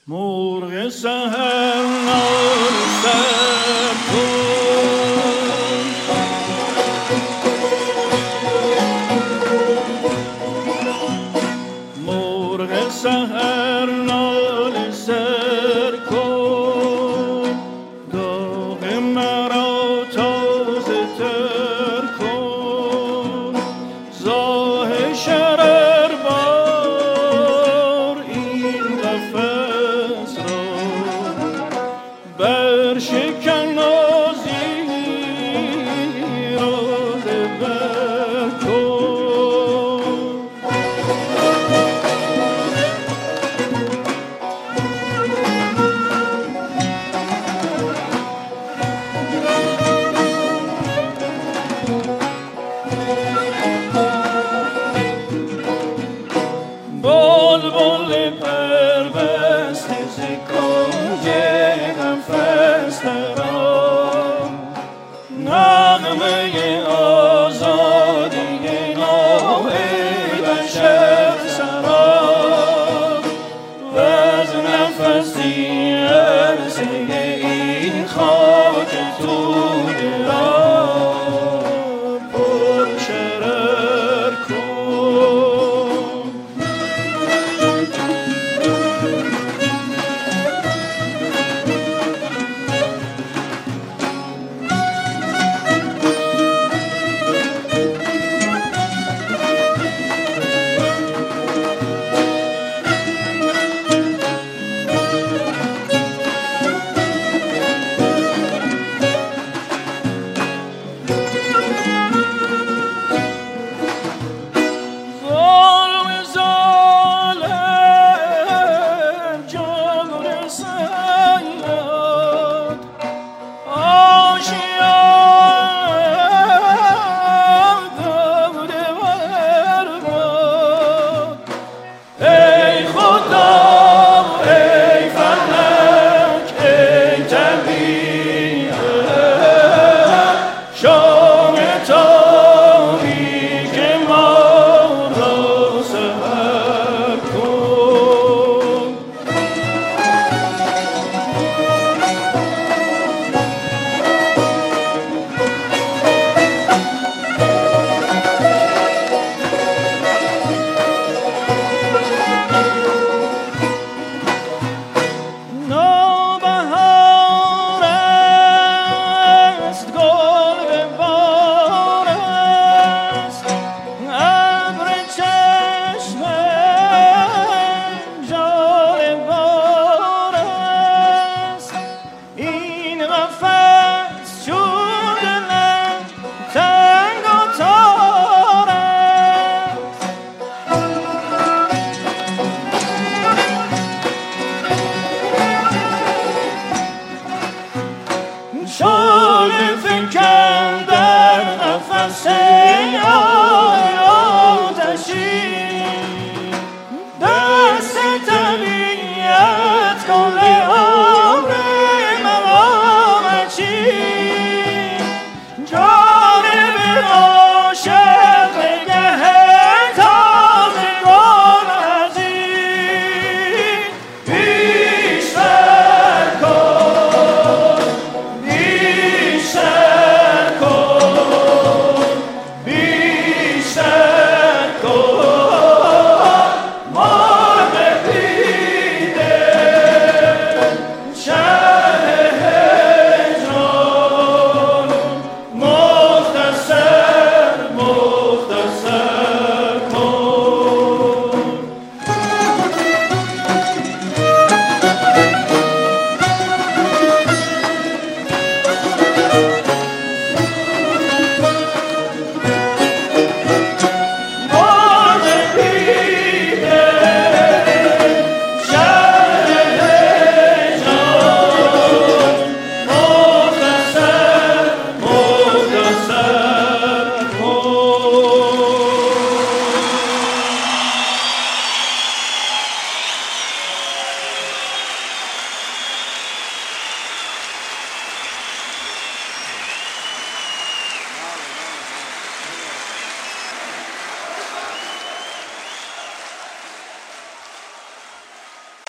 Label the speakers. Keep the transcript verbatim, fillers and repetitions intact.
Speaker 1: مرغ سحر نال سر کن، مرغ سحر نال سر کن، داغ مرا تازه تر کن، زاه شرر بار این قفس را بر شکن نازی را بر کن. بلبل پربسته ز کنج قفس درآ، نغمه آزادی نوع بشر سرا، وز نفسی عرصه این خاک توده را پر شرر کن. ظالم ظالم جان رسد